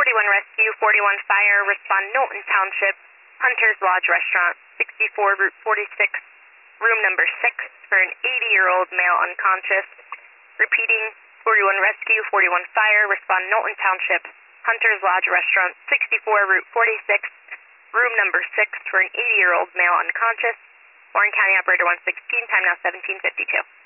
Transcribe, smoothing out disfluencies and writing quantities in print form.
41 Rescue, 41 Fire, respond Knowlton Township, Hunter's Lodge Restaurant, 64 Route 46, room number 6 for an 80-year-old male unconscious. Repeating, 41 Rescue, 41 Fire, respond Knowlton Township, Hunter's Lodge Restaurant, 64 Route 46, room number 6 for an 80-year-old male unconscious. Warren County Operator 116, time now 17:52.